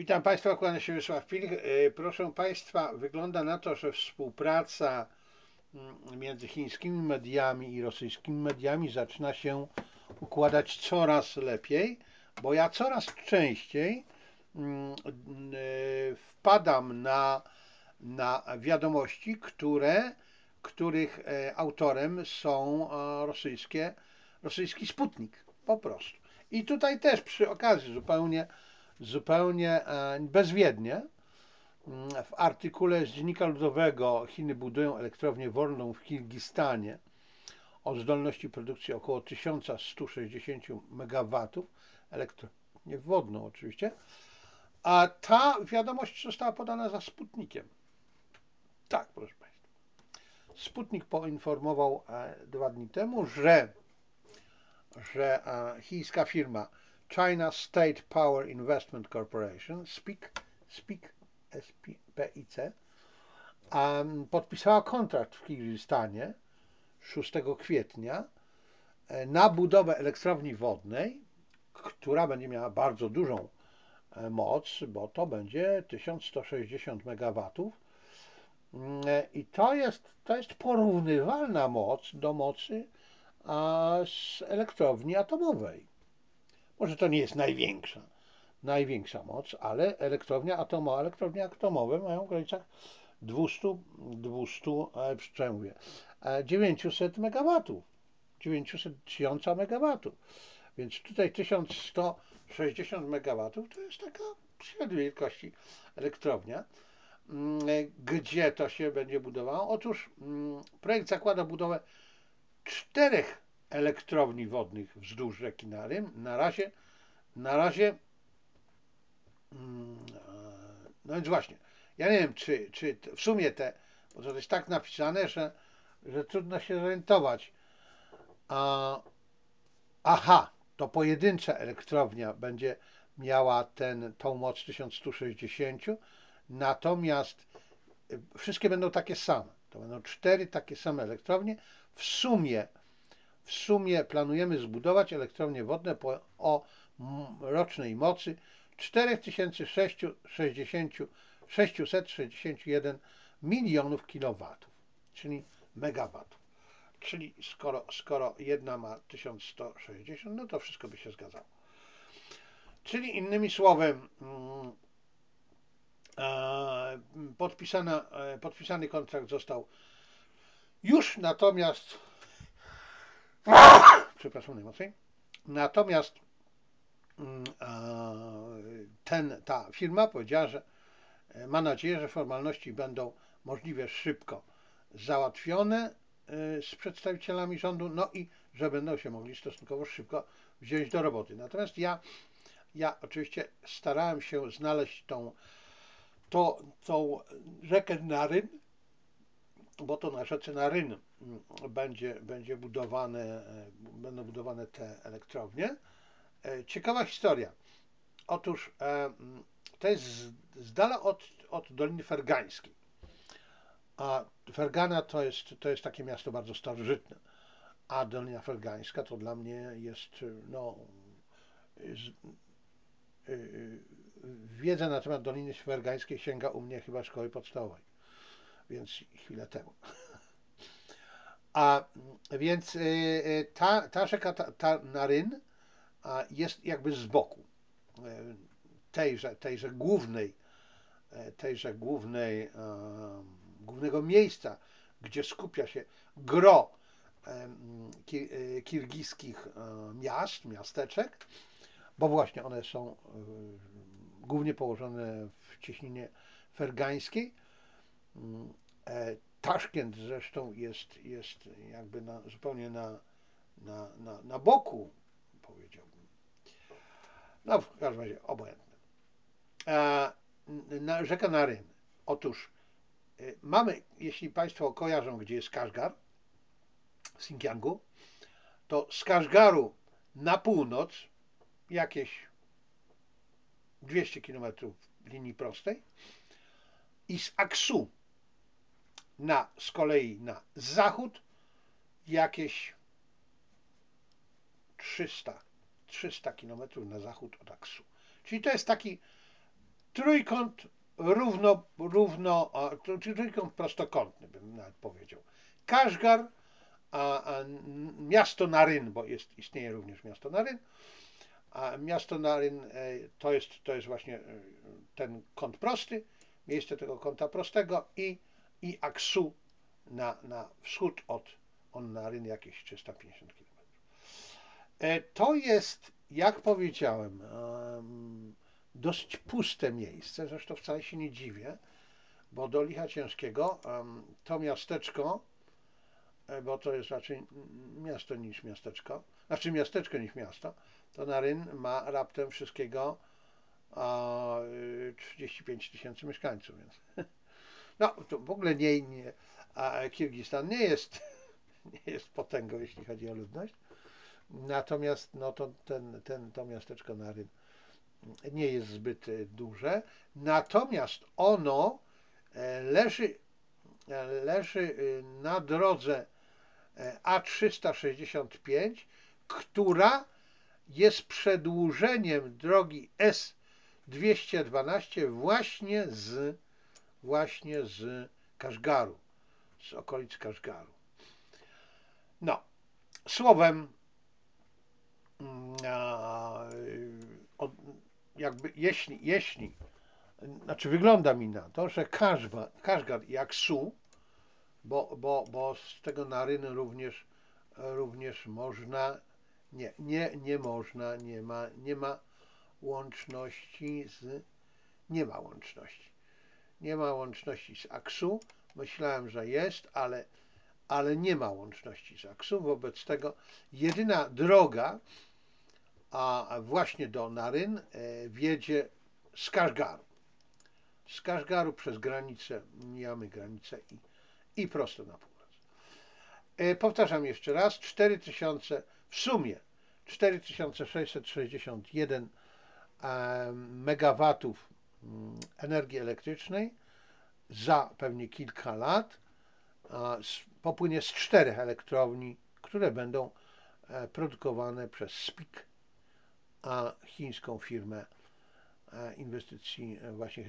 Witam Państwa, kłania się Wiesław Pilch. Proszę Państwa, wygląda na to, że współpraca między chińskimi mediami i rosyjskimi mediami zaczyna się układać coraz lepiej, bo ja coraz częściej wpadam na wiadomości, których autorem są rosyjski Sputnik, po prostu. I tutaj też przy okazji zupełnie bezwiednie w artykule z Dziennika Ludowego Chiny budują elektrownię wodną w Kirgistanie o zdolności produkcji około 1160 MW, elektrownię wodną oczywiście, a ta wiadomość została podana za Sputnikiem. Tak, proszę Państwa. Sputnik poinformował 2 dni temu, że chińska firma China State Power Investment Corporation, SPIC, podpisała kontrakt w Kirgistanie 6 kwietnia na budowę elektrowni wodnej, która będzie miała bardzo dużą moc, bo to będzie 1160 MW. I to jest porównywalna moc do mocy z elektrowni atomowej. Może to nie jest największa moc, ale elektrownie atomowe mają w granicach 900 MW, 900 tysiąca MW. Więc tutaj 1160 MW to jest taka średniej wielkości elektrownia. Gdzie to się będzie budowało? Otóż projekt zakłada budowę 4 elektrowni wodnych wzdłuż rzeki Naryn. Na razie, no więc właśnie, ja nie wiem, czy w sumie bo to jest tak napisane, że trudno się zorientować. Aha, to pojedyncza elektrownia będzie miała tą moc 1160, natomiast wszystkie będą takie same. To będą 4 takie same elektrownie. W sumie planujemy zbudować elektrownie wodne o rocznej mocy 4661 milionów kilowatów, czyli megawatów. Czyli skoro jedna ma 1160, no to wszystko by się zgadzało. Czyli innymi słowy, podpisany kontrakt został już, natomiast przepraszam najmocniej, natomiast ta firma powiedziała, że ma nadzieję, że formalności będą możliwie szybko załatwione z przedstawicielami rządu, no i że będą się mogli stosunkowo szybko wziąć do roboty. Natomiast ja oczywiście starałem się znaleźć tą rzekę Naryn, bo to na rzece Naryn będą budowane te elektrownie. Ciekawa historia. Otóż to jest z dala od Doliny Fergańskiej. A Fergana to jest takie miasto bardzo starożytne, a Dolina Fergańska to dla mnie jest, no, wiedza na temat Doliny Fergańskiej sięga u mnie chyba szkoły podstawowej, więc chwilę temu. A więc ta rzeka, ta Naryn jest jakby z boku głównego miejsca, gdzie skupia się gros kirgiskich miasteczek, bo właśnie one są głównie położone w cieśninie fergańskiej. Taszkent zresztą jest jakby zupełnie na boku, powiedziałbym. No w każdym razie obojętne. Rzeka Naryn. Otóż mamy, jeśli Państwo kojarzą, gdzie jest Kaszgar, w Xinjiangu, to z Kaszgaru na północ, jakieś 200 km linii prostej, i z Aksu z kolei na zachód jakieś 300 km na zachód od Aksu. Czyli to jest taki trójkąt trójkąt prostokątny, bym nawet powiedział. Kaszgar, miasto Naryn, bo istnieje również miasto Naryn, a miasto Naryn to jest właśnie ten kąt prosty, miejsce tego kąta prostego i Aksu na wschód od Naryn jakieś 350 km. To jest, jak powiedziałem, dosyć puste miejsce, zresztą wcale się nie dziwię, bo do licha ciężkiego to miasteczko, bo to jest raczej miasto niż miasteczko, znaczy miasteczko niż miasto, to Naryn ma raptem wszystkiego 35 tysięcy mieszkańców, więc no to w ogóle a Kirgistan nie jest potęgą, jeśli chodzi o ludność. Natomiast no to miasteczko Naryn nie jest zbyt duże. Natomiast ono leży, leży na drodze A365, która jest przedłużeniem drogi S212 właśnie z Kaszgaru, z okolic Kaszgaru. No, słowem, jakby znaczy wygląda mi na to, że Kaszgar i Aksu, bo z tego Narynu również można, nie ma łączności nie ma łączności z Aksu. Myślałem, że jest, ale nie ma łączności z Aksu. Wobec tego jedyna droga, a właśnie do Naryn wiedzie z Kaszgaru. Z Kaszgaru przez granicę, mijamy granicę i prosto na północ. Powtarzam jeszcze raz, 4000, w sumie 4661 megawatów energii elektrycznej za pewnie kilka lat popłynie z 4 elektrowni, które będą produkowane przez SPIC, chińską firmę inwestycji właśnie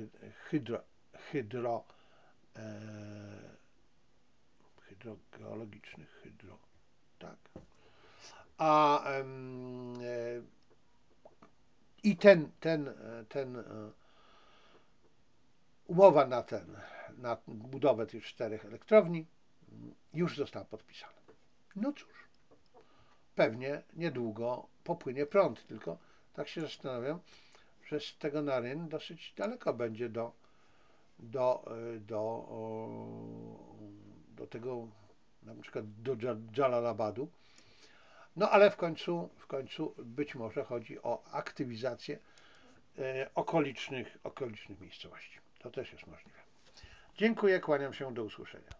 hydrogeologicznych, tak. I umowa na budowę tych 4 elektrowni już została podpisana. No cóż, pewnie niedługo popłynie prąd, tylko tak się zastanawiam, że z tego Naryn dosyć daleko będzie do tego, na przykład do Dżalalabadu. No ale w końcu być może chodzi o aktywizację okolicznych miejscowości. To też jest możliwe. Dziękuję, kłaniam się, do usłyszenia.